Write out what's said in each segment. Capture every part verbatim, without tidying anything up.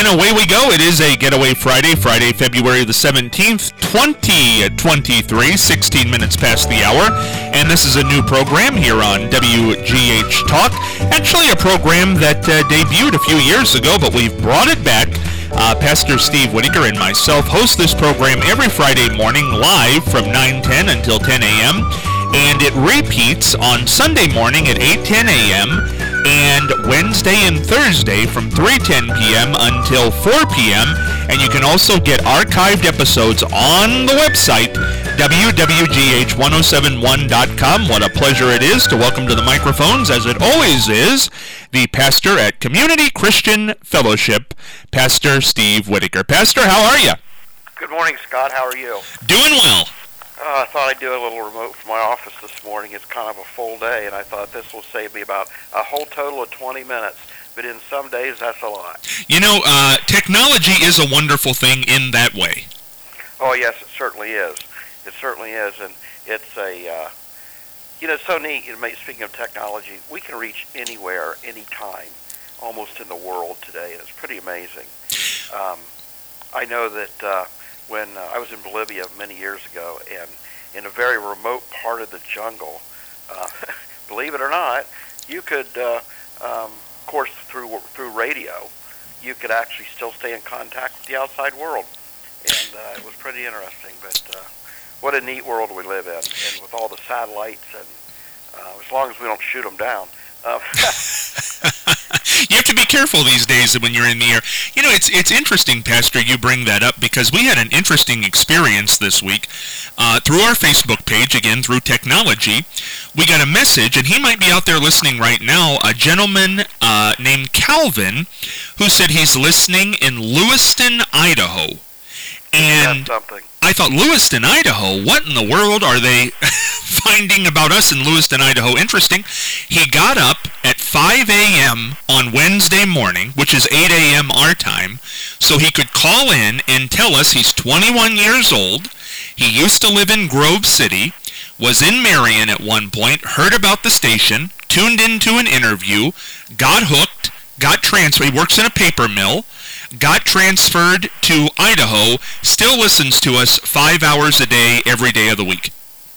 And away we go. It is a Getaway Friday, Friday, February the seventeenth, twenty twenty-three, sixteen minutes past the hour. And this is a new program here on W G H Talk. Actually, a program that uh, debuted a few years ago, but we've brought it back. Uh, Pastor Steve Whitaker and myself host this program every Friday morning live from nine ten until ten a.m. And it repeats on Sunday morning at eight ten a.m. and Wednesday and Thursday from three ten p.m. until four p.m. And you can also get archived episodes on the website, W W G H ten seventy-one dot com. What a pleasure it is to welcome to the microphones, as it always is, the pastor at Community Christian Fellowship, Pastor Steve Whitaker. Pastor, how are you? Good morning, Scott. How are you? Doing well. Uh, I thought I'd do a little remote from my office this morning. It's kind of a full day, and I thought this will save me about a whole total of twenty minutes. But in some days, that's a lot. You know, uh, technology is a wonderful thing in that way. Oh, yes, it certainly is. It certainly is, and it's a, uh, you know, it's so neat. Speaking of technology, we can reach anywhere, anytime, almost in the world today, and it's pretty amazing. Um, I know that uh, when uh, I was in Bolivia many years ago, and in a very remote part of the jungle, uh, believe it or not, you could, uh, um, of course, through through radio, you could actually still stay in contact with the outside world, and uh, it was pretty interesting. But uh, what a neat world we live in, and with all the satellites, and uh, as long as we don't shoot them down. Uh, You have to be careful these days when you're in the air. You know, it's it's interesting, Pastor, you bring that up, because we had an interesting experience this week uh, through our Facebook page, again, through technology. We got a message, and he might be out there listening right now, a gentleman uh, named Calvin, who said he's listening in Lewiston, Idaho. And That's something. I thought, Lewiston, Idaho? What in the world are they finding about us in Lewiston, Idaho? Interesting. He got up at five a.m. on Wednesday morning, which is eight a.m. our time, so he could call in and tell us he's twenty-one years old. He used to live in Grove City, was in Marion at one point, heard about the station, tuned into an interview, got hooked, got transferred. He works in a paper mill, got transferred to Idaho, still listens to us five hours a day, every day of the week.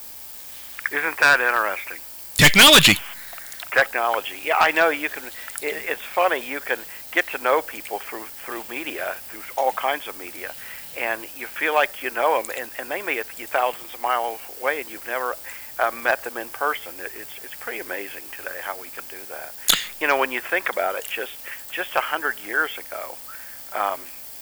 Isn't that interesting? Technology. Technology. Yeah, I know you can, it, it's funny, you can get to know people through through media, through all kinds of media, and you feel like you know them, and, and they may be thousands of miles away, and you've never uh, met them in person. It, it's it's pretty amazing today how we can do that. You know, when you think about it, just just a hundred years ago, um,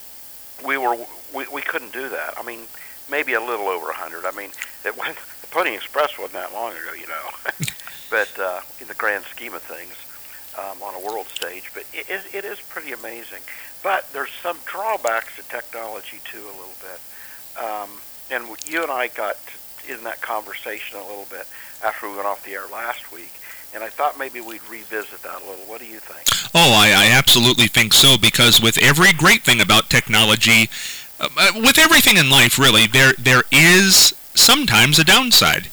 we were we, we couldn't do that. I mean, maybe a little over a hundred. I mean, it went, the Pony Express wasn't that long ago, you know. But uh, in the grand scheme of things, um, on a world stage, but it is, it is pretty amazing. But there's some drawbacks to technology too, a little bit. Um, and you and I got to, in that conversation a little bit after we went off the air last week, and I thought maybe we'd revisit that a little. What do you think? Oh, I, I absolutely think so, because with every great thing about technology, uh, with everything in life, really, there there is sometimes a downside.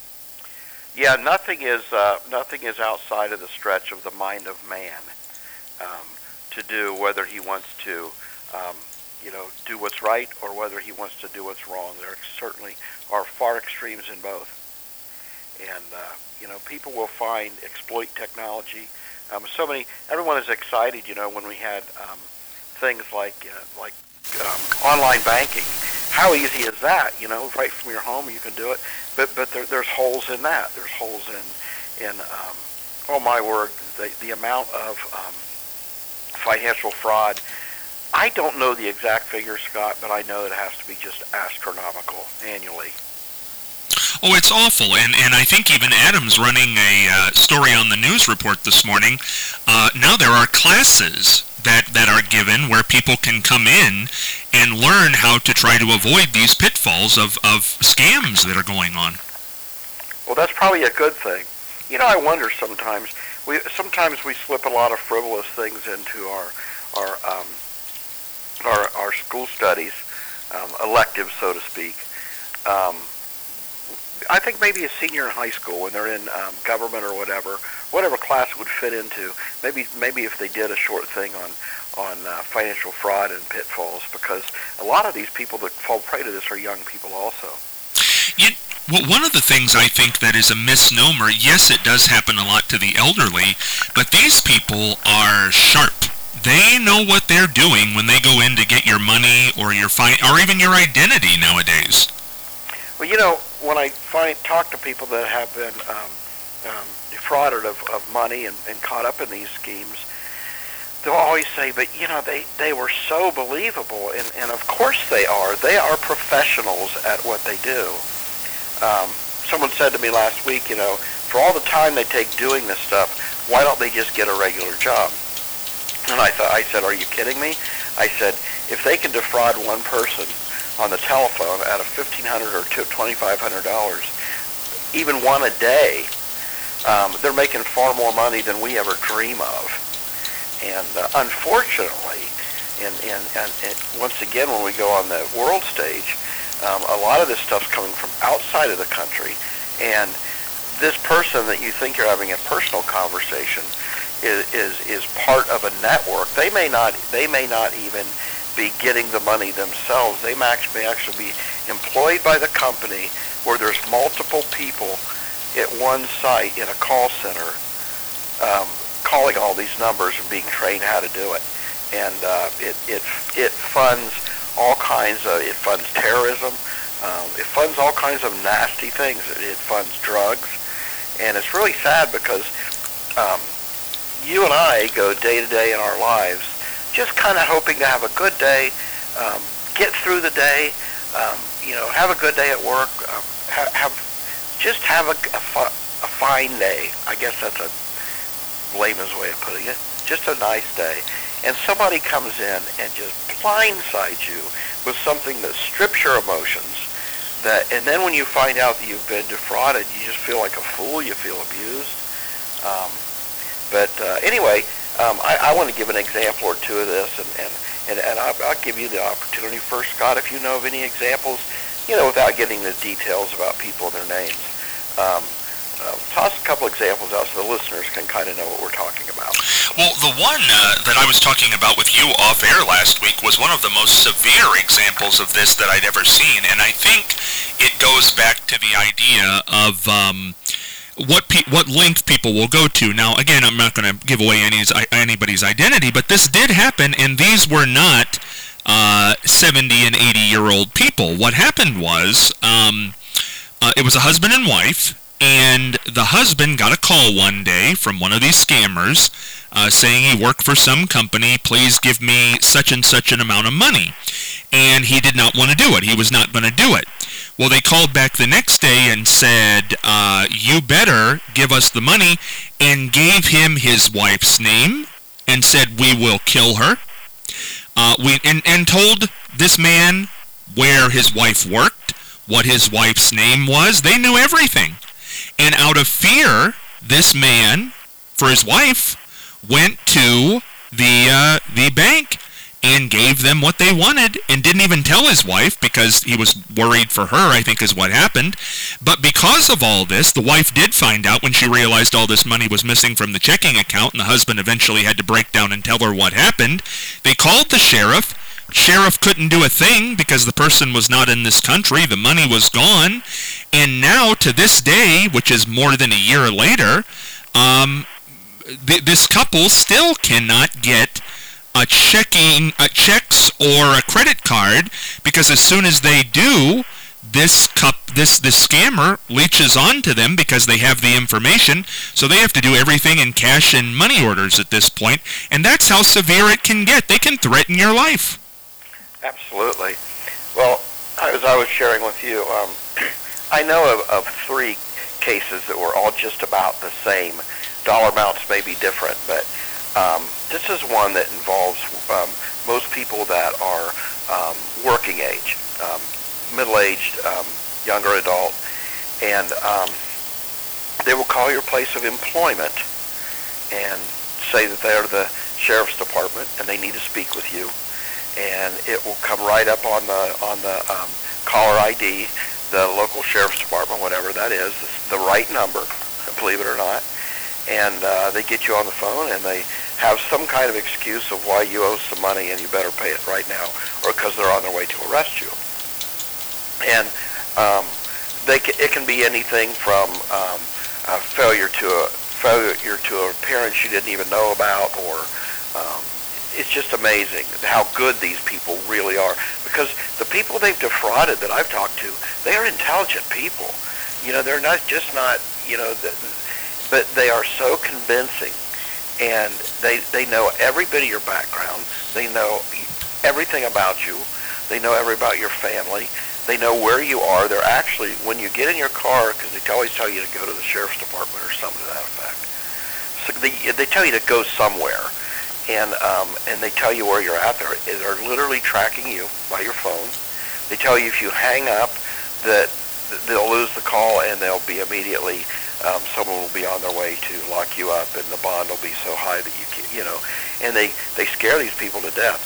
Yeah, nothing is uh, nothing is outside of the stretch of the mind of man um, to do, whether he wants to, um, you know, do what's right or whether he wants to do what's wrong. There certainly are far extremes in both, and uh, you know, people will find exploit technology. Um, so many, everyone is excited, you know, when we had um, things like uh, like um, online banking. How easy is that? You know, right from your home you can do it. But but there, there's holes in that. There's holes in in um, oh my word, the the amount of um, financial fraud. I don't know the exact figure, Scott, but I know it has to be just astronomical annually. Oh, it's awful, and and I think even Adam's running a uh, story on the news report this morning. Uh, now there are classes that, that are given where people can come in and learn how to try to avoid these pitfalls of, of scams that are going on. Well, that's probably a good thing. You know, I wonder sometimes, we sometimes we slip a lot of frivolous things into our our um, our, our school studies, um, electives, so to speak. Um, I think maybe a senior in high school when they're in um, government or whatever, whatever class it would fit into. Maybe maybe if they did a short thing on on uh, financial fraud and pitfalls, because a lot of these people that fall prey to this are young people also. You, well, one of the things I think that is a misnomer, yes, it does happen a lot to the elderly, but these people are sharp. They know what they're doing when they go in to get your money or your fi- or even your identity nowadays. Well, you know, when I find talk to people that have been um, um, defrauded of, of money and, and caught up in these schemes, they'll always say, but, you know, they, they were so believable, and, and of course they are. They are professionals at what they do. Um, someone said to me last week, you know, for all the time they take doing this stuff, why don't they just get a regular job? And I thought, I said, are you kidding me? I said, if they can defraud one person on the telephone out of fifteen hundred dollars or twenty-five hundred dollars, even one a day, um, they're making far more money than we ever dream of. And uh, unfortunately, and, and, and, and once again, when we go on the world stage, um, a lot of this stuff's coming from outside of the country. And this person that you think you're having a personal conversation is is, is part of a network. They may not they may not even be getting the money themselves. They may actually, may actually be employed by the company where there's multiple people at one site in a call center um, calling all these numbers and being trained how to do it. And uh, it, it it funds all kinds of, it funds terrorism, um, it funds all kinds of nasty things. It, it funds drugs. And it's really sad because um, you and I go day to day in our lives just kind of hoping to have a good day, um, get through the day, um, you know, have a good day at work, um, ha- have just have a, a, fu- a fine day. I guess that's a layman's way of putting it. Just a nice day. And somebody comes in and just blindsides you with something that strips your emotions. That, and then when you find out that you've been defrauded, you just feel like a fool. You feel abused. Um, but uh, anyway, um, I, I want to give an example or two of this, and and and, and I'll, I'll give you the opportunity first, Scott, if you know of any examples, you know, without getting the details about people and their names. Um, Uh, toss a couple examples out so the listeners can kind of know what we're talking about. Well, the one uh, that I was talking about with you off air last week was one of the most severe examples of this that I'd ever seen, and I think it goes back to the idea of um, what pe- what length people will go to. Now, again, I'm not going to give away any, anybody's identity, but this did happen, and these were not uh, seventy and eighty-year-old people. What happened was um, uh, it was a husband and wife, and the husband got a call one day from one of these scammers uh, saying he worked for some company, please give me such and such an amount of money. And he did not want to do it. He was not going to do it. Well, they called back the next day and said, uh, you better give us the money, and gave him his wife's name and said, we will kill her. Uh, we and, and told this man where his wife worked, what his wife's name was. They knew everything. And out of fear, this man, for his wife, went to the uh, the bank and gave them what they wanted and didn't even tell his wife because he was worried for her, I think is what happened. But because of all this, the wife did find out when she realized all this money was missing from the checking account, and the husband eventually had to break down and tell her what happened. They called the sheriff. Sheriff couldn't do a thing because the person was not in this country. The money was gone. And now, to this day, which is more than a year later, um, th- this couple still cannot get a checking, uh, checks or a credit card, because as soon as they do, this cup, this this scammer leeches onto them because they have the information, so they have to do everything in cash and money orders at this point, and that's how severe it can get. They can threaten your life. Absolutely. Well, as I was sharing with you, um, I know of, of three cases that were all just about the same. Dollar amounts may be different, but um, this is one that involves um, most people that are um, working age, um, middle-aged, um, younger adult, and um, they will call your place of employment and say that they are the sheriff's department and they need to speak with you. And it will come right up on the on the um, caller I D the local sheriff's department, whatever that is, the right number, believe it or not, and uh, they get you on the phone and they have some kind of excuse of why you owe some money and you better pay it right now, or because they're on their way to arrest you. And um, they can, it can be anything from um, a failure to a failure to a parent you didn't even know about, or um, it's just amazing how good these people really are. Because the people they've defrauded that I've talked to, they are intelligent people. You know, they're not just not, you know, the, but they are so convincing, and they they know every bit of your background. They know everything about you. They know everything about your family. They know where you are. They're actually, when you get in your car, because they always tell you to go to the sheriff's department or something to that effect. So they, they tell you to go somewhere, and um, and they tell you where you're at. They're, they're literally tracking you by your phone. They tell you if you hang up that they'll lose the call, and they'll be immediately, um, someone will be on their way to lock you up, and the bond will be so high that you can't, you know, and they, they scare these people to death.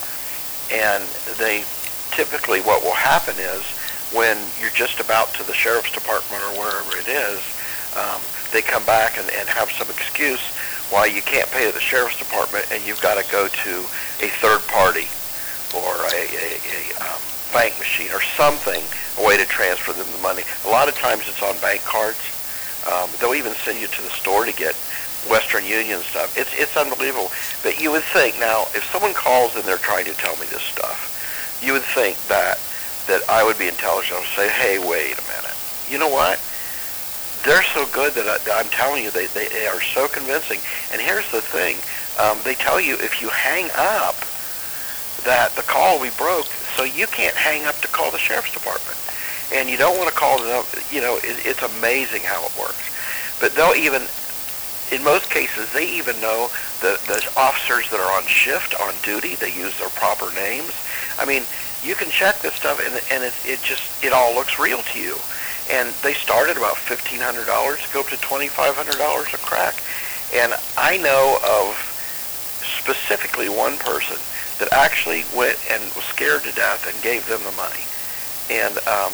And they typically, what will happen is, when you're just about to the sheriff's department or wherever it is, um, they come back and, and have some excuse why you can't pay to the sheriff's department, and you've got to go to a third party or a, a, a um, bank machine or something, a way to transfer them the money. A lot of times it's on bank cards. Um, they'll even send you to the store to get Western Union stuff. It's it's unbelievable. But you would think, now, if someone calls and they're trying to tell me this stuff, you would think that that I would be intelligent. I would say, hey, wait a minute. You know what? They're so good that, I, that I'm telling you, they, they, they are so convincing. And here's the thing. Um, they tell you if you hang up that the call will be broke, so you can't hang up to call the sheriff's department. And you don't want to call them, you know, it, it's amazing how it works. But they'll even, in most cases, they even know the, the officers that are on shift, on duty. They use their proper names. I mean, you can check this stuff, and, and it, it just, it all looks real to you. And they start at about fifteen hundred dollars, go up to twenty-five hundred dollars a crack. And I know of specifically one person that actually went and was scared to death and gave them the money. And um,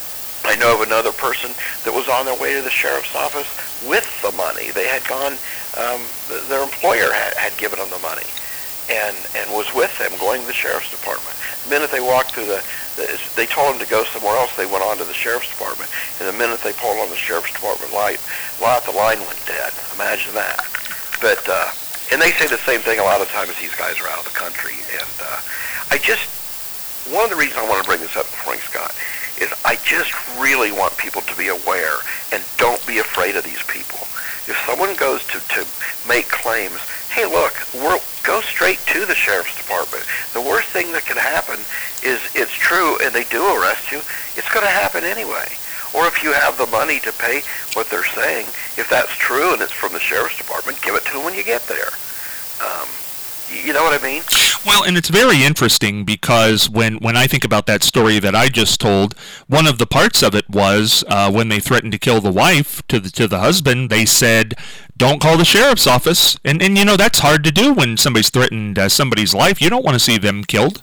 I know of another person that was on their way to the sheriff's office with the money. They had gone, um, their employer had, had given them the money, and, and was with them going to the sheriff's department. The minute they walked through the, the, they told them to go somewhere else, they went on to the sheriff's department, and the minute they pulled on the sheriff's department light, lot, the line went dead. Imagine that. But, uh, and they say the same thing a lot of times. These guys are out of the country, and uh, I just, one of the reasons I want to bring this up this morning, Scott, is I just really want people to be aware and don't be afraid of these people. If someone goes to, to make claims, hey, look, we're, go straight to the sheriff's department. The worst thing that can happen is it's true and they do arrest you. It's going to happen anyway. Or if you have the money to pay what they're saying, if that's true and it's from the sheriff's department, give it to them when you get there. Um, you know what I mean? Well, and it's very interesting because when, when I think about that story that I just told, one of the parts of it was uh, when they threatened to kill the wife to the to the husband, they said, don't call the sheriff's office. And, and you know, that's hard to do when somebody's threatened uh, somebody's life. You don't want to see them killed.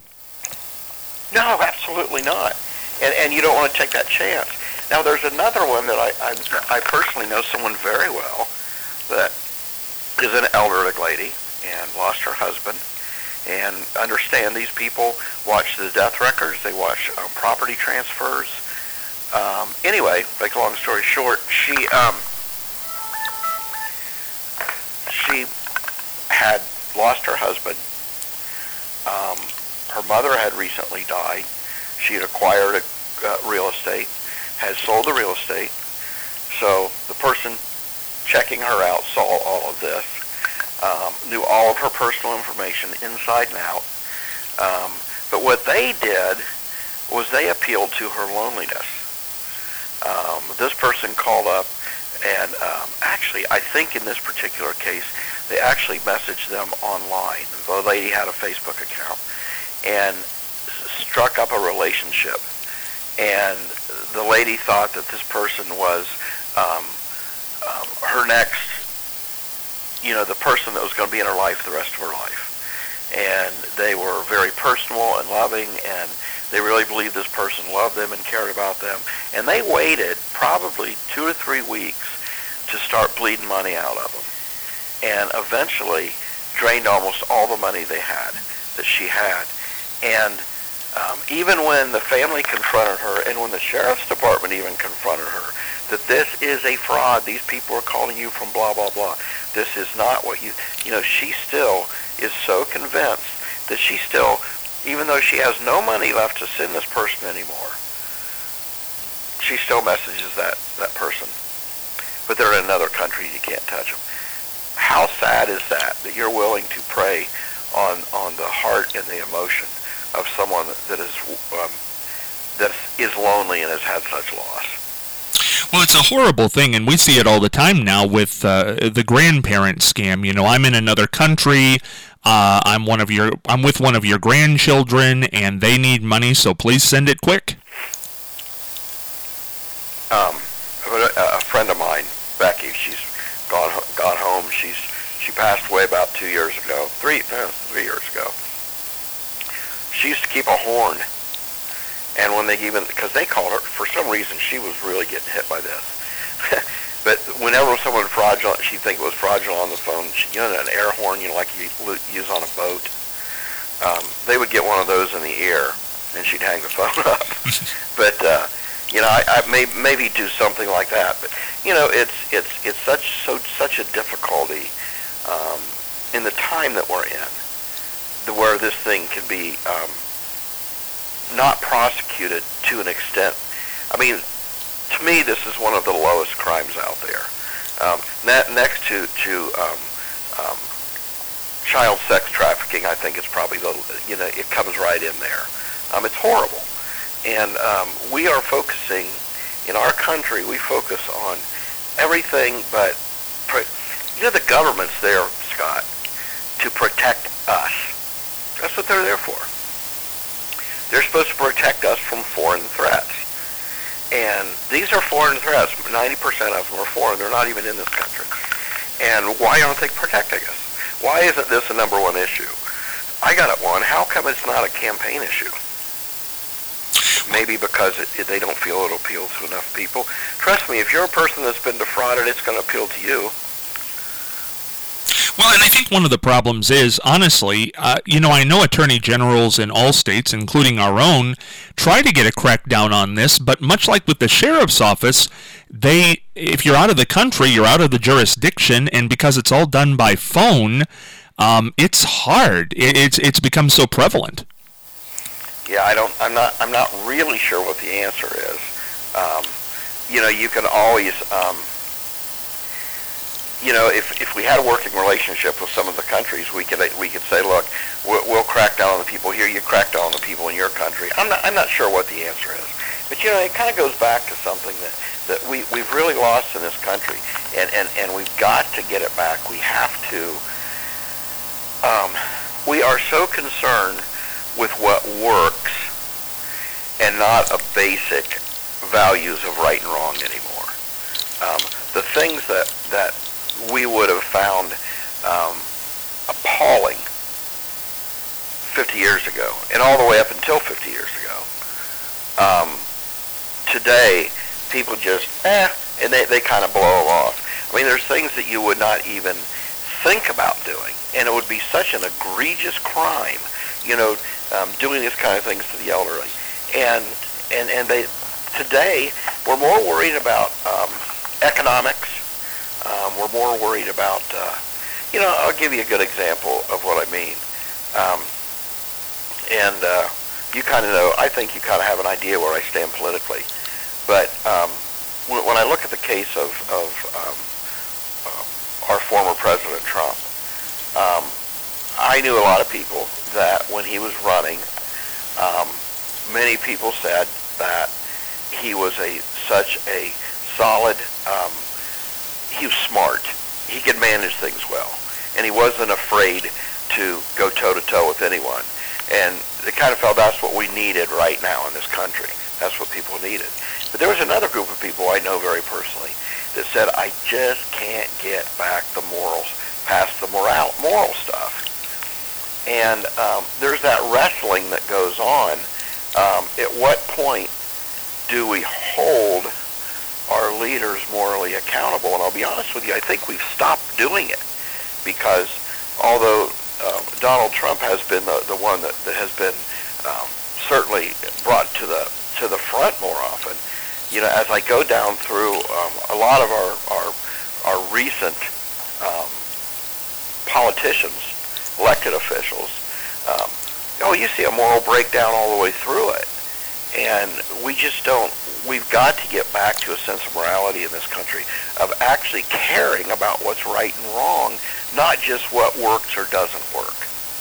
No, absolutely not. And, and you don't want to take that chance. Now, there's another one that I, I, I personally know someone very well that is an elderly lady and lost her husband. And understand these people watch the death records. They watch um, property transfers. Um, anyway, make a long story short, she um, she had lost her husband. Um, her mother had recently died. She had acquired a, uh, real estate, had sold the real estate. So the person checking her out saw all of this. Um, knew all of her personal information inside and out. Um, but what they did was they appealed to her loneliness. Um, this person called up and um, actually, I think in this particular case, they actually messaged them online. The lady had a Facebook account and struck up a relationship. And the lady thought that this person was um, um, her next, you know, the person that was going to be in her life the rest of her life. And they were very personal and loving, and They really believed this person loved them and cared about them. And they waited probably two or three weeks to start bleeding money out of them. And eventually drained almost all the money they had, that she had. And um, even when the family confronted her, and when the sheriff's department even confronted her, that this is a fraud, these people are calling you from blah, blah, blah, this is not what you, you know, she still is so convinced that she still, even though she has no money left to send this person anymore, she still messages that, that person. But they're in another country, you can't touch them. How sad is that, that you're willing to prey on, on the heart and the emotion of someone that is um, that is lonely and has had such loss? Well, it's a horrible thing, and we see it all the time now with uh, the grandparent scam. You know, I'm in another country. Uh, I'm one of your. I'm with one of your grandchildren, and they need money, so please send it quick. Um, a, a friend of mine, Becky, she's gone gone home. She's she passed away about two years ago, three no, three years ago. She used to keep a horn. And when they even, because they called her, for some reason, she was really getting hit by this. But whenever someone fraudulent, she'd think it was fraudulent on the phone, she, you know, an air horn, you know, like you use on a boat, um, they would get one of those in the ear, and she'd hang the phone up. But, uh, you know, I, I may maybe do something like that. But, you know, it's it's it's such so such a difficulty um, in the time that we're in, the, where this thing can be um, not prosecuted to an extent. I mean, to me, this is one of the lowest crimes out there. Um, ne- next to to um, um, child sex trafficking, I think it's probably the, you know, it comes right in there. Um, it's horrible, and um, we are focusing in our country. We focus on everything, but pro- you know, the government's there, Scott, to protect us. That's what they're there for. They're supposed to protect us from foreign threats. And these are foreign threats. ninety percent of them are foreign. They're not even in this country. And why aren't they protecting us? Why isn't this a number one issue? I got it one. How come it's not a campaign issue? Maybe because it, it, they don't feel it'll appeal to enough people. Trust me, if you're a person that's been defrauded, it's going to appeal to you. Well, and I think one of the problems is, honestly, uh, you know, I know attorney generals in all states, including our own, try to get a crackdown on this, but much like with the sheriff's office, they, if you're out of the country, you're out of the jurisdiction, and because it's all done by phone, um, it's hard. It, it's it's become so prevalent. Yeah, I don't. I'm not. I'm not really sure what the answer is. Um, you know, you can always. Um, You know, if if we had a working relationship with some of the countries, we could we could say, look, we'll, we'll crack down on the people here. You crack down on the people in your country. I'm not I'm not sure what the answer is, but you know, it kind of goes back to something that, that we we've really lost in this country, and, and, and we've got to get it back. We have to. Um, we are so concerned with what works, and not a basic values of right and wrong anymore. Um, the things that that we would have found um, appalling fifty years ago, and all the way up until fifty years ago. Um, today, people just, eh, and they, they kind of blow them off. I mean, there's things that you would not even think about doing, and it would be such an egregious crime, you know, um, doing these kind of things to the elderly. And, and, and they, today, we're more worried about um, economics. Um, we're more worried about, uh, you know, I'll give you a good example of what I mean. Um, and uh, you kind of know, I think you kind of have an idea where I stand politically. But um, when, when I look at the case of, of um, uh, our former President Trump, um, I knew a lot of people that when he was running, um, many people said that he was a such a solid um he was smart. He could manage things well. And he wasn't afraid to go toe-to-toe with anyone. And they kind of felt that's what we needed right now in this country. That's what people needed. But there was another group of people I know very personally that said, I just can't get back the morals, past the moral, moral stuff. And um, there's that wrestling that goes on. Um, point do we hold our leaders morally accountable? And I'll be honest with you, I think we've stopped doing it, because although uh, Donald Trump has been the, the one that, that has been um, certainly brought to the to the front more often, you know, as I go down through um, a lot of our our, our recent um, politicians, elected officials, um, oh, you see a moral breakdown all the way through it. And we just don't, we've got to get back to a sense of morality in this country, of actually caring about what's right and wrong, not just what works or doesn't work.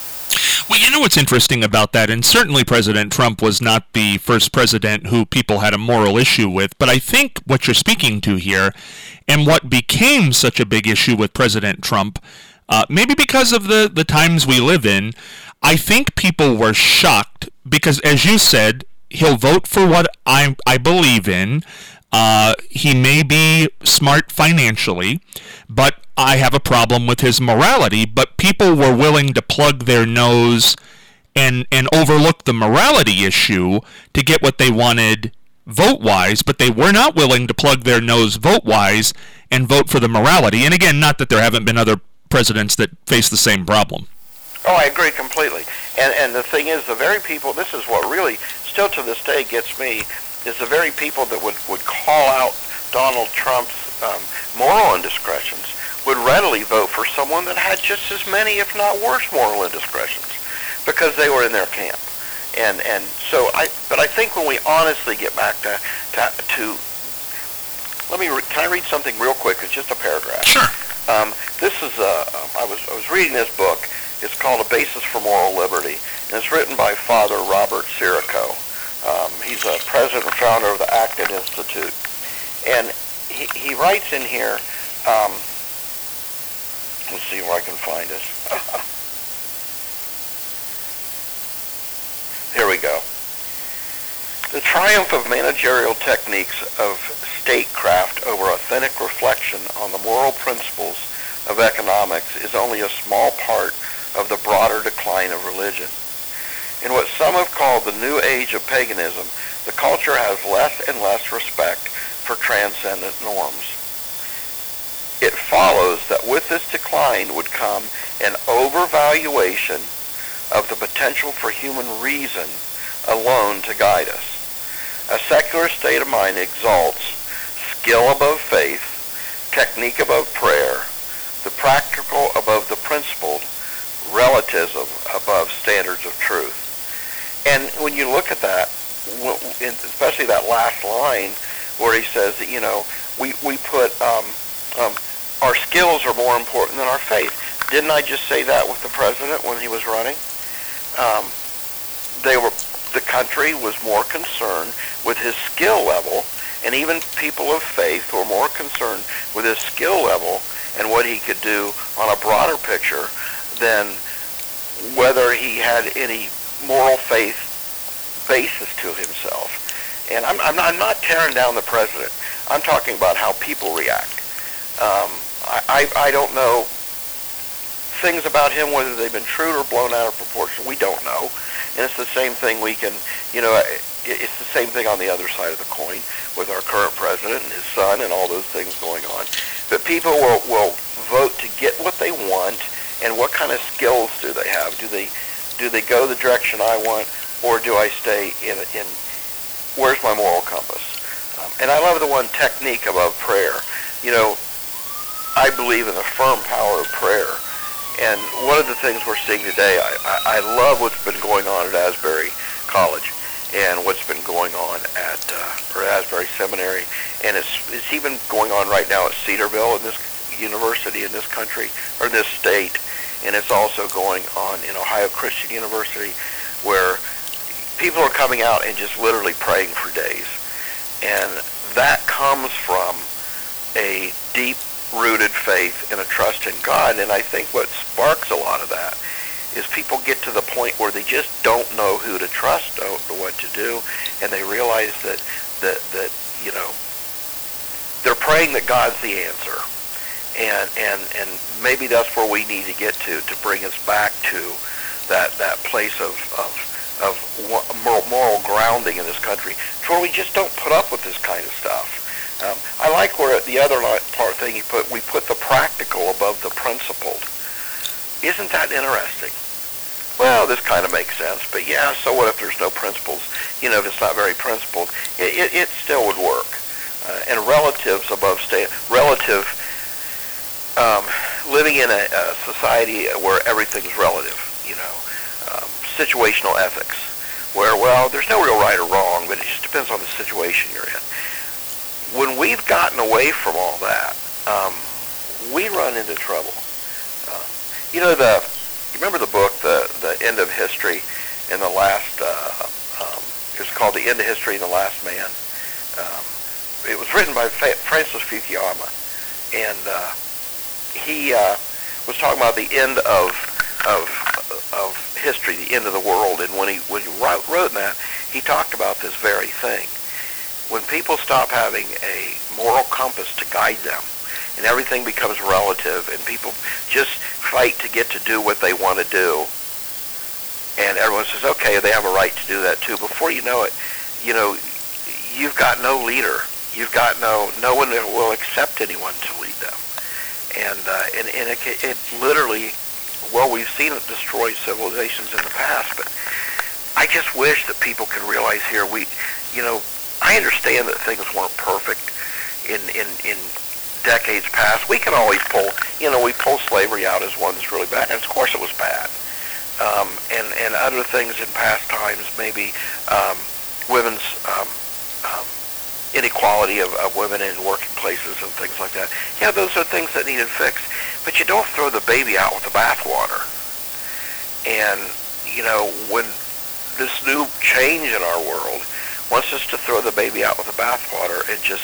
Well, you know what's interesting about that, and certainly President Trump was not the first president who people had a moral issue with, but I think what you're speaking to here, and what became such a big issue with President Trump, uh, maybe because of the, the times we live in, I think people were shocked, because as you said, he'll vote for what I, I believe in. Uh, he may be smart financially, but I have a problem with his morality. But people were willing to plug their nose and, and overlook the morality issue to get what they wanted vote-wise, but they were not willing to plug their nose vote-wise and vote for the morality. And again, not that there haven't been other presidents that face the same problem. Oh, I agree completely. And and the thing is, the very people, this is what really, still to this day, gets me, is the very people that would, would call out Donald Trump's um, moral indiscretions would readily vote for someone that had just as many, if not worse, moral indiscretions, because they were in their camp. And and so, I but I think when we honestly get back to, to, to let me, re, can I read something real quick? It's just a paragraph. Sure. Um, this is, a, I was I was reading this book. It's called A Basis for Moral Liberty, and it's written by Father Robert Sirico. Um, he's a president and founder of the Acton Institute. And he, he writes in here, um, let's see where I can find it. Here we go. The triumph of managerial techniques of statecraft over authentic reflection on the moral principles of economics is only a small part of the broader decline of religion. In what some have called the new age of paganism, the culture has less and less respect for transcendent norms. It follows that with this decline would come an overvaluation of the potential for human reason alone to guide us. A secular state of mind exalts skill above faith, technique above prayer, the practical above the principled, relativism above standards of truth. And when you look at that, especially that last line where he says that, you know, we, we put um, um, our skills are more important than our faith. Didn't I just say that with the president when he was running? Um, they were, the country was more concerned with his skill level, and even people of faith were more concerned with his skill level and what he could do on a broader picture than whether he had any moral faith basis to himself. And I'm, I'm, not, I'm not tearing down the president. I'm talking about how people react. Um, I, I, I don't know things about him, whether they've been true or blown out of proportion. We don't know. And it's the same thing we can, you know, it's the same thing on the other side of the coin with our current president and his son and all those things going on. But people will, will vote to get what they want. And what kind of skills do they have? Do they do they go the direction I want, or do I stay in in where's my moral compass? Um, and I love the one technique above prayer. You know, I believe in the firm power of prayer. And one of the things we're seeing today, I, I, I love what's been going on at Asbury College and what's been going on at uh, or Asbury Seminary, and it's it's even going on right now at Cedarville in this university in this country or this state. And it's also going on in Ohio Christian University, where people are coming out and just literally praying for days. And that comes from a deep-rooted faith and a trust in God. And I think what sparks a lot of that is people get to the point where they just don't know who to trust or what to do, and they realize that, that, that you know, they're praying that God's the answer. And, and and maybe that's where we need to get to, to bring us back to that that place of, of, of moral, moral grounding in this country, to where we just don't put up with this kind of stuff. Um, I like where the other part thing you put, we put the practical above the principled. Isn't that interesting? Well, this kind of makes sense, but yeah, so what if there's no principles? You know, if it's not very principled, it, it, it still would work. Uh, and relatives above state, relative, um, living in a, a society where everything's relative, you know, um, situational ethics, where, well, there's no real right or wrong, but it just depends on the situation you're in. When we've gotten away from all that, um, we run into trouble. Uh, you know, the you remember the book, the the End of History, in the last. Uh, um, it was called The End of History and the Last Man. Um, it was written by Fa- Francis Fukuyama, and uh, he uh, was talking about the end of of of history, the end of the world. And when he when he wrote, wrote that, he talked about this very thing. When people stop having a moral compass to guide them, and everything becomes relative, and people just fight to get to do what they want to do, and everyone says, okay, they have a right to do that too. Before you know it, you know, you've got no leader. You've got no no one that will accept anyone to lead them, and uh, and, and it, it literally, well, we've seen it destroy civilizations in the past, but I just wish that people could realize here, we, you know. I understand that things weren't perfect in, in, in decades past. We can always pull, you know, we pull slavery out as one that's really bad, and of course it was bad. Um, and, and other things in past times, maybe um, women's um, um, inequality of, of women in working places and things like that. Yeah, those are things that needed fixed, but you don't throw the baby out with the bathwater. And, you know, when this new change in our world wants us to throw the baby out with the bathwater and just,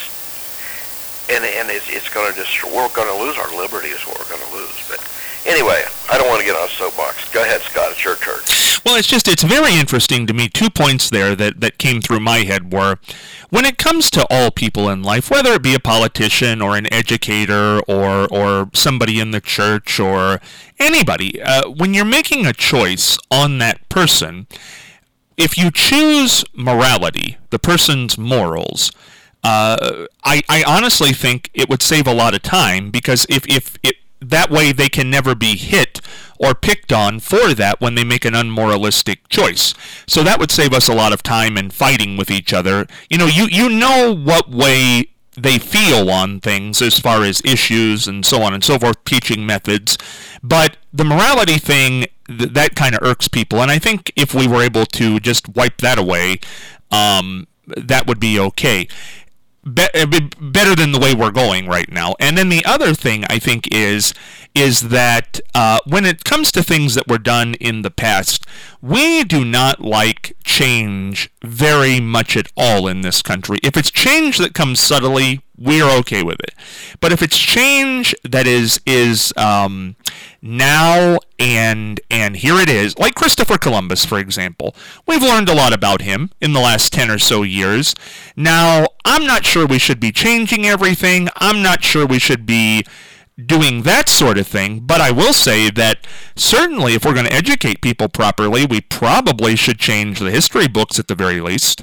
and and it's, it's going to destroy, we're going to lose our liberty is what we're going to lose. But anyway, I don't want to get on a soapbox. Go ahead, Scott, it's your turn. Well, it's just, it's very interesting to me. Two points there that, that came through my head were, when it comes to all people in life, whether it be a politician or an educator or or somebody in the church or anybody, uh, when you're making a choice on that person, if you choose morality, the person's morals, uh, I, I honestly think it would save a lot of time, because if, if it, that way they can never be hit or picked on for that when they make an unmoralistic choice. So that would save us a lot of time in fighting with each other. You know, you, you know what way they feel on things as far as issues and so on and so forth, teaching methods. But the morality thing, th- that kind of irks people. And I think if we were able to just wipe that away, um, that would be okay. Be- better than the way we're going right now. And then the other thing I think is is that uh, when it comes to things that were done in the past, we do not like change very much at all in this country. If it's change that comes subtly, we're okay with it. But if it's change that is is um, now and and here it is, like Christopher Columbus, for example. We've learned a lot about him in the last ten or so years. Now, I'm not sure we should be changing everything. I'm not sure we should be doing that sort of thing, but I will say that certainly if we're going to educate people properly, we probably should change the history books at the very least.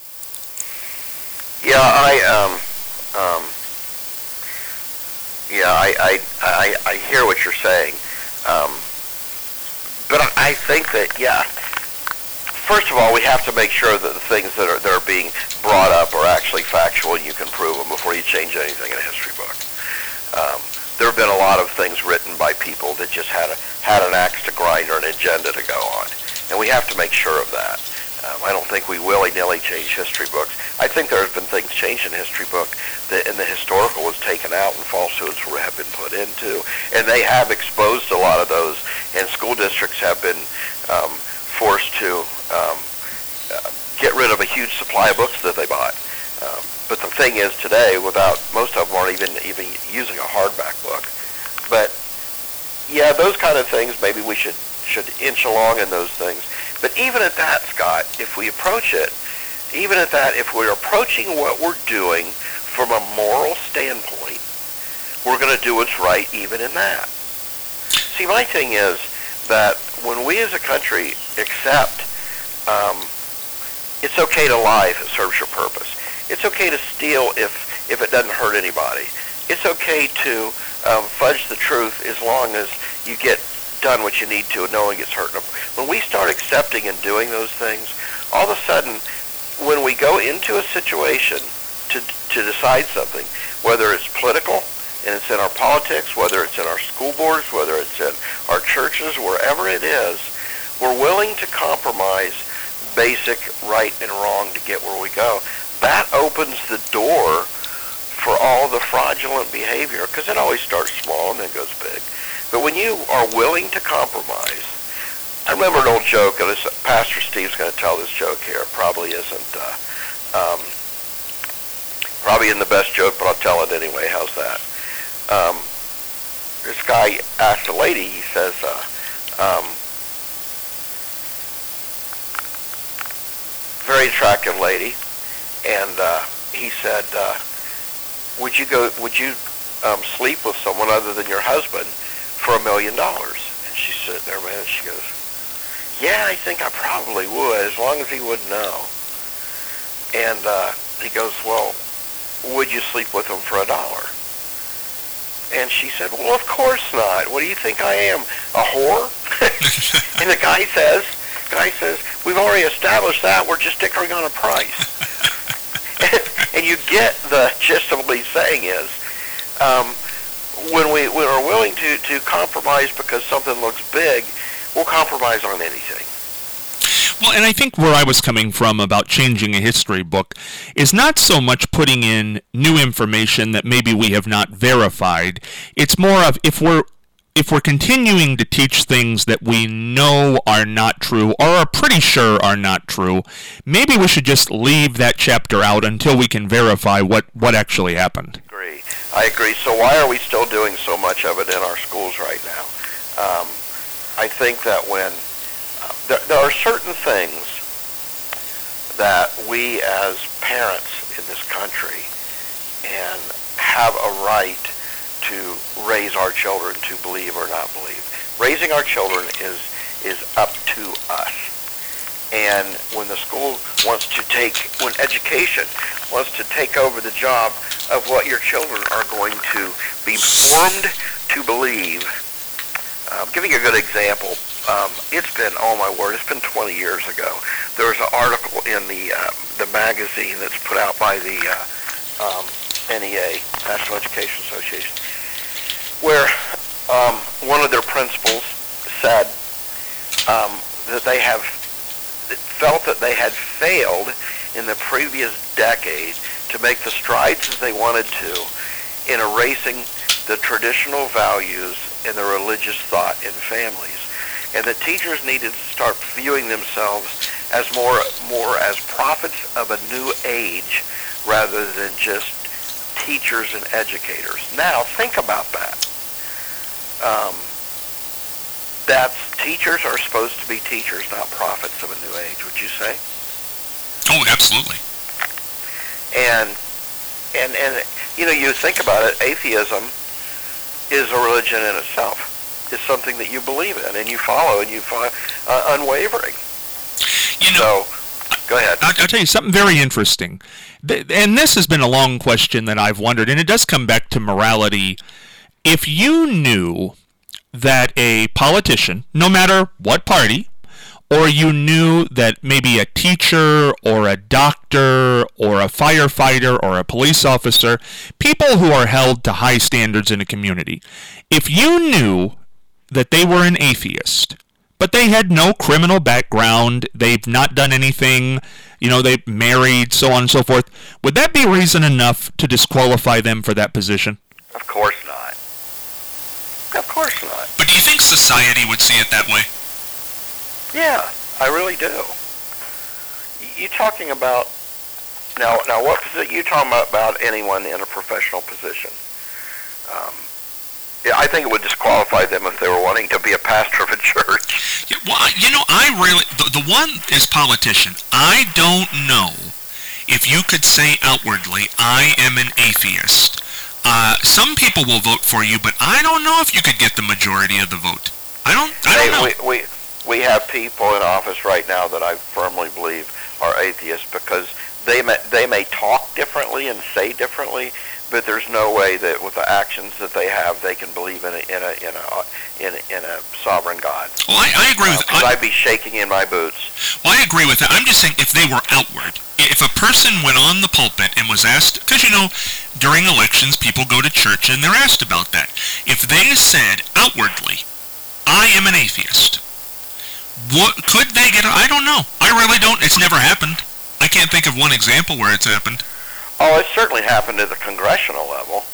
Yeah, I um um yeah, I I I, I hear what you're saying, um, but I think that yeah. First of all, we have to make sure that the things that are that are being brought up are actually factual and you can prove them before you change anything in a history book. Um, there have been a lot of things written by people that just had a, had an axe to grind or an agenda to go on, and we have to make sure of that. Um, I don't think we willy-nilly change history books. I think there have been things changed in the history book that in the historical was taken out and falsehoods were, have been put into, and they have exposed a lot of those, and school districts have been um, forced to um, uh, get rid of a huge supply of books that they bought. Um, but the thing is today, without most of them aren't even even using a hardback book. But yeah, those kind of things, maybe we should should inch along in those things. But even at that, Scott, if we approach it, even at that, if we're approaching what we're doing from a moral standpoint, we're going to do what's right even in that. See, my thing is that when we as a country accept um, it's okay to lie if it serves your purpose. It's okay to steal if, if it doesn't hurt anybody. It's okay to um, fudge the truth as long as you get done what you need to, knowing it's hurting them. When we start accepting and doing those things, all of a sudden, when we go into a situation to to decide something, whether it's political and it's in our politics, whether it's in our school boards, whether it's in our churches, wherever it is, we're willing to compromise basic right and wrong to get where we go. That opens the door for all the fraudulent behavior, because it always starts small and then goes big. But when you are willing to compromise, I remember an old joke, and this, Pastor Steve's going to tell this joke here. It probably isn't, uh, um, probably isn't the best joke, but I'll tell it anyway. How's that? Um, this guy asked a lady, he says, uh, um, very attractive lady, and uh, he said, uh, would you go, would you um, sleep with someone other than your husband for a million dollars? And she's sitting there, man, and she goes, yeah, I think I probably would, as long as he wouldn't know. And uh, he goes, well, would you sleep with him for a dollar? And she said, well, of course not. What do you think I am, a whore? And the guy says, guy says, we've already established that. We're just differing on a price. And you get the gist of what he's saying is, um, when we, we are willing to, to compromise because something looks big, we'll compromise on anything. Well, and I think where I was coming from about changing a history book is not so much putting in new information that maybe we have not verified. It's more of if we're if we're continuing to teach things that we know are not true or are pretty sure are not true, maybe we should just leave that chapter out until we can verify what, what actually happened. I agree. I agree. So why are we still doing so much of it in our schools right now? Um, I think that when uh, there, there are certain things that we as parents in this country and have a right to raise our children to believe or not believe. Raising our children is is up to us. And when the school wants to take, when education wants to take over the job of what your children are going to be formed to believe, um, giving you a good example, um, it's been, oh my word, it's been twenty years ago. There was an article in the uh, the magazine that's put out by the uh, um, N E A, National Education Association, where um, one of their principals said um, that they have felt that they had failed in the previous decade to make the strides that they wanted to in erasing the traditional values and the religious thought in families, and that teachers needed to start viewing themselves as more more as prophets of a new age rather than just teachers and educators. Now, think about that. Um, that's teachers are supposed to be teachers, not prophets of a new age. Would you say? Oh, absolutely. And and and you know, you think about it. Atheism is a religion in itself. It's something that you believe in and you follow, and you follow uh, unwavering. You know. So, go ahead. I'll, I'll tell you something very interesting. And this has been a long question that I've wondered, and it does come back to morality. If you knew that a politician, no matter what party, or you knew that maybe a teacher or a doctor or a firefighter or a police officer, people who are held to high standards in a community, if you knew that they were an atheist, but they had no criminal background, they've not done anything, you know, they've married, so on and so forth, would that be reason enough to disqualify them for that position? Of course not. Of course not. But do you think society would see it that way? Yeah, I really do. You talking about now? Now, what position you talking about? About anyone in a professional position? Um, yeah, I think it would disqualify them if they were wanting to be a pastor of a church. Yeah, well, you know, I really the, the one is politician. I don't know if you could say outwardly, "I am an atheist." Uh, some people will vote for you, but I don't know if you could get the majority of the vote. I don't. I don't hey, know. We, we we have people in office right now that I firmly believe are atheists because they may, they may talk differently and say differently, but there's no way that with the actions that they have, they can believe in a in a in a in a, in a sovereign God. Well, I, I agree uh, with that. I'd be shaking in my boots. Well, I agree with that. I'm just saying if they were outward, if a person went on the pulpit and was asked, because you know, during elections, people go to church and they're asked about that. If they said outwardly, "I am an atheist," what could they get? I don't know. I really don't. It's never happened. I can't think of one example where it's happened. Oh, it certainly happened at the congressional level.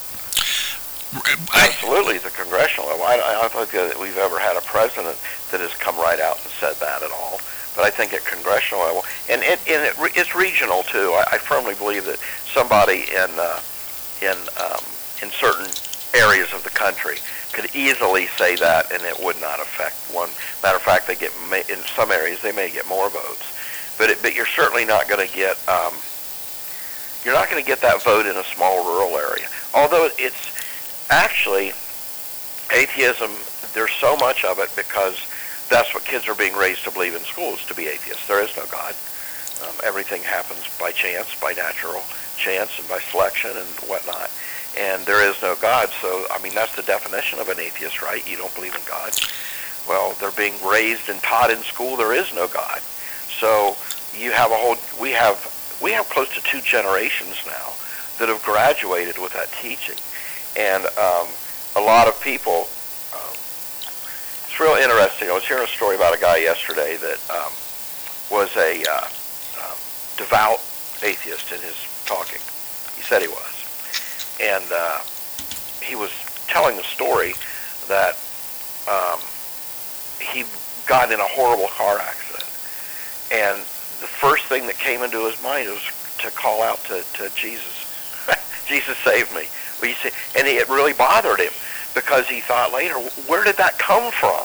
I, Absolutely, the congressional level. I, I don't think that we've ever had a president that has come right out and said that at all. But I think at congressional level, and it, and it, it's regional too. I, I firmly believe that somebody in uh, in um, in certain areas of the country could easily say that, and it would not affect one. Matter of fact, they get in some areas they may get more votes, but it, but you're certainly not going to get um, you're not going to get that vote in a small rural area. Although it's actually atheism, there's so much of it because that's what kids are being raised to believe in schools, to be atheists. There is no God. Um, everything happens by chance, by natural chance, and by selection and whatnot. And there is no God. So, I mean, that's the definition of an atheist, right? You don't believe in God. Well, they're being raised and taught in school there is no God. So you have a whole, we have, we have close to two generations now that have graduated with that teaching. And um, a lot of people, um, it's real interesting. I was hearing a story about a guy yesterday that um, was a uh, um, devout atheist in his talking. He said he was. And uh, he was telling the story that um, he got in a horrible car accident. And the first thing that came into his mind was to call out to, to Jesus. Jesus saved me. Well, you see, and it really bothered him because he thought later, where did that come from?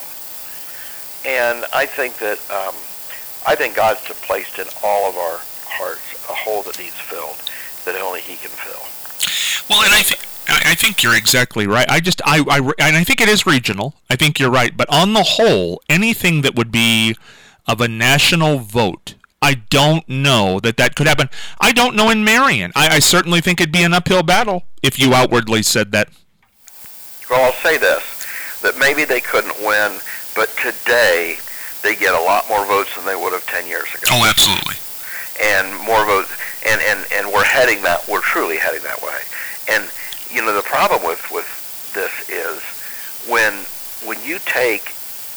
And I think that um, I think God's placed in all of our hearts a hole that needs filled that only He can fill. Well, and I think I think you're exactly right. I just I, I and I think it is regional. I think you're right. But on the whole, anything that would be of a national vote, I don't know that that could happen. I don't know in Marion. I, I certainly think it'd be an uphill battle if you outwardly said that. Well, I'll say this, that maybe they couldn't win, but today they get a lot more votes than they would have ten years ago. Oh, absolutely. And more votes, and, and, and we're heading that, we're truly heading that way. And, you know, the problem with, with this is when when you take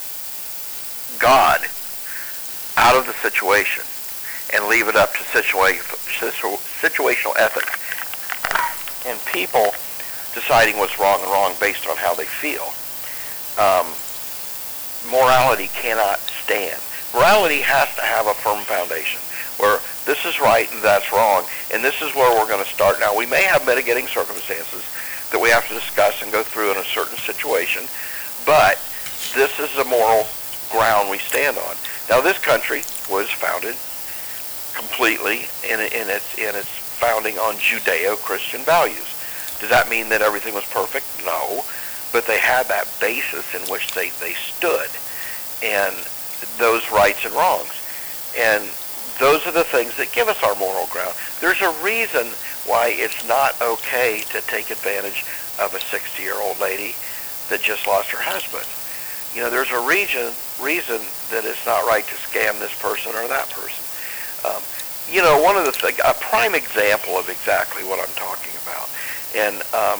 God out of the situation and leave it up to situa- situ- situational ethics and people deciding what's wrong and wrong based on how they feel, um, morality cannot stand. Morality has to have a firm foundation where this is right and that's wrong, and this is where we're going to start. Now, we may have mitigating circumstances that we have to discuss and go through in a certain situation, but this is the moral ground we stand on. Now, this country was founded completely in, in its in its founding on Judeo-Christian values. Does that mean that everything was perfect? No, but they had that basis in which they, they stood, and those rights and wrongs. And those are the things that give us our moral ground. There's a reason why it's not okay to take advantage of a sixty-year-old lady that just lost her husband. You know, there's a reason reason that it's not right to scam this person or that person. Um, you know, one of the things, a prime example of exactly what I'm talking about, and um,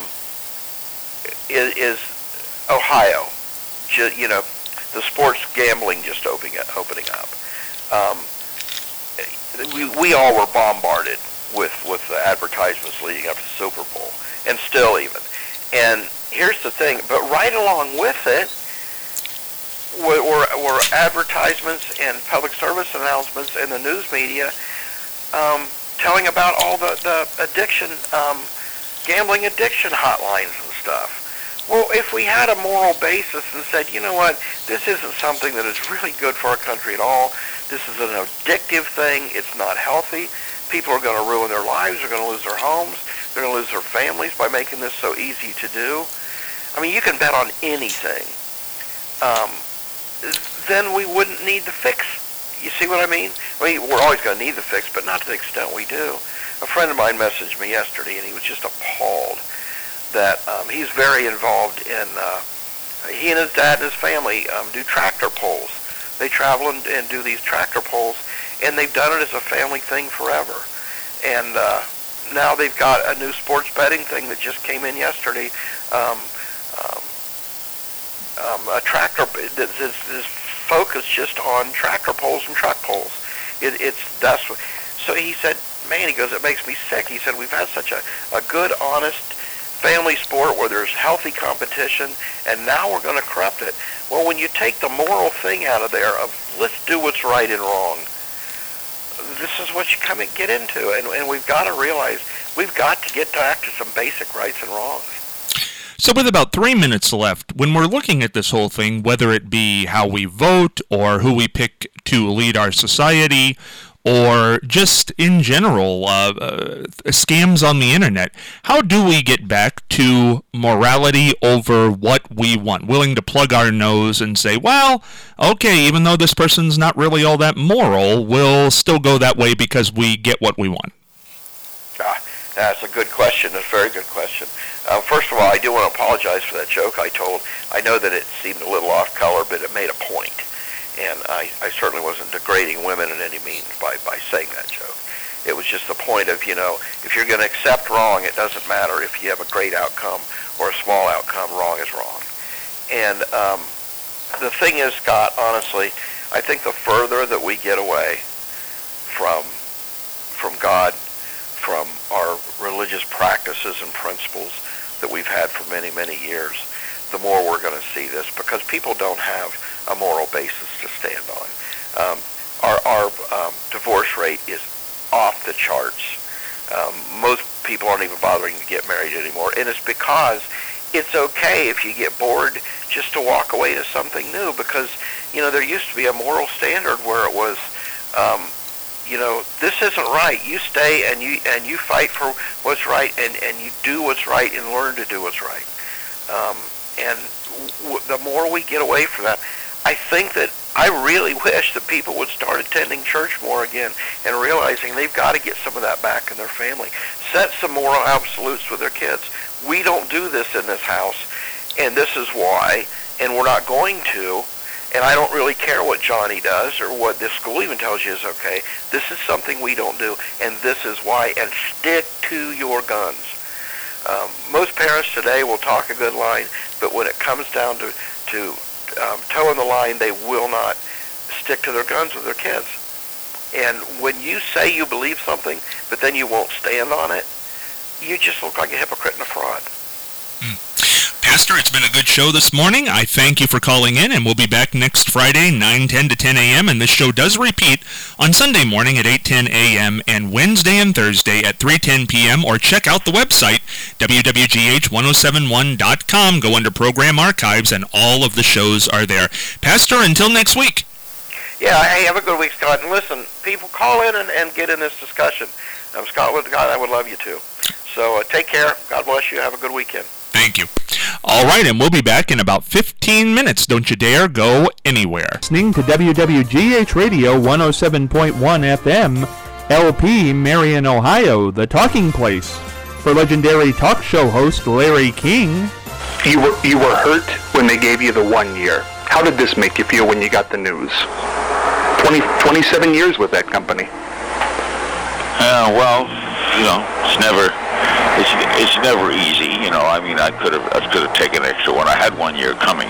is, is Ohio. Just, you know, the sports gambling just opening opening up. Um, we we all were bombarded with with the advertisements leading up to the Super Bowl, and still even. And here's the thing, but right along with it were, were, were advertisements and public service announcements in the news media um, telling about all the, the addiction, um, gambling addiction hotlines and stuff. Well, if we had a moral basis and said, you know what, this isn't something that is really good for our country at all, this is an addictive thing, it's not healthy, people are going to ruin their lives, they're going to lose their homes, they're going to lose their families by making this so easy to do. I mean, you can bet on anything. Um, then we wouldn't need the fix. You see what I mean? I mean, we're always going to need the fix, but not to the extent we do. A friend of mine messaged me yesterday, and he was just appalled that um, he's very involved in, uh, he and his dad and his family um, do tractor pulls. They travel and, and do these tractor pulls, and they've done it as a family thing forever. And uh, now they've got a new sports betting thing that just came in yesterday, um, um, um, a tractor that is, is focused just on tractor pulls and truck pulls. It, it's that's what, so he said, man, he goes, it makes me sick. He said, we've had such a, a good, honest family sport where there's healthy competition, and now we're going to corrupt it. Well, when you take the moral thing out of there of let's do what's right and wrong, this is what you come and get into, and, and we've got to realize we've got to get back to some basic rights and wrongs. So with about three minutes left, when we're looking at this whole thing, whether it be how we vote or who we pick to lead our society, or just in general, uh, uh, scams on the internet, how do we get back to morality over what we want? Willing to plug our nose and say, well, okay, even though this person's not really all that moral, we'll still go that way because we get what we want. Ah, that's a good question. That's a very good question. Uh, first of all, I do want to apologize for that joke I told. I know that it seemed a little off color, but it made a point. And I, I certainly wasn't degrading women in any means by, by saying that joke. It was just the point of, you know, if you're going to accept wrong, it doesn't matter if you have a great outcome or a small outcome. Wrong is wrong. And um, the thing is, Scott, honestly, I think the further that we get away from from God, from our religious practices and principles that we've had for many, many years, the more we're going to see this, because people don't have a moral basis to stand on. Um, our our um, divorce rate is off the charts. Um, most people aren't even bothering to get married anymore, and it's because it's okay if you get bored just to walk away to something new, because, you know, there used to be a moral standard where it was, um, you know, this isn't right. You stay and you and you fight for what's right, and, and you do what's right and learn to do what's right. Um, and w- the more we get away from that, I think that I really wish that people would start attending church more again and realizing they've got to get some of that back in their family. Set some moral absolutes with their kids. We don't do this in this house, and this is why, and we're not going to, and I don't really care what Johnny does or what this school even tells you is okay. This is something we don't do, and this is why, and stick to your guns. Um, most parents today will talk a good line, but when it comes down to, to Um, toeing the line, they will not stick to their guns with their kids. And when you say you believe something, but then you won't stand on it, you just look like a hypocrite and a fraud. Mm. Pastor, it's been a good show this morning. I thank you for calling in, and we'll be back next Friday, nine ten to ten a.m., and this show does repeat on Sunday morning at eight ten a.m. and Wednesday and Thursday at three ten p.m., or check out the website, w w g h ten seventy-one dot com. Go under Program Archives, and all of the shows are there. Pastor, until next week. Yeah, hey, have a good week, Scott. And listen, people, call in and, and get in this discussion. Um, Scott, with God, I would love you to. So uh, take care. God bless you. Have a good weekend. Thank you. All right, and we'll be back in about fifteen minutes. Don't you dare go anywhere. Listening to W W G H Radio one oh seven point one F M, L P, Marion, Ohio, the talking place. For legendary talk show host Larry King. You were you were hurt when they gave you the one year. How did this make you feel when you got the news? twenty, twenty-seven years with that company. Uh, well, you know, it's never, it's it's never easy. You know, I mean, I could have I could have taken an extra one. I had one year coming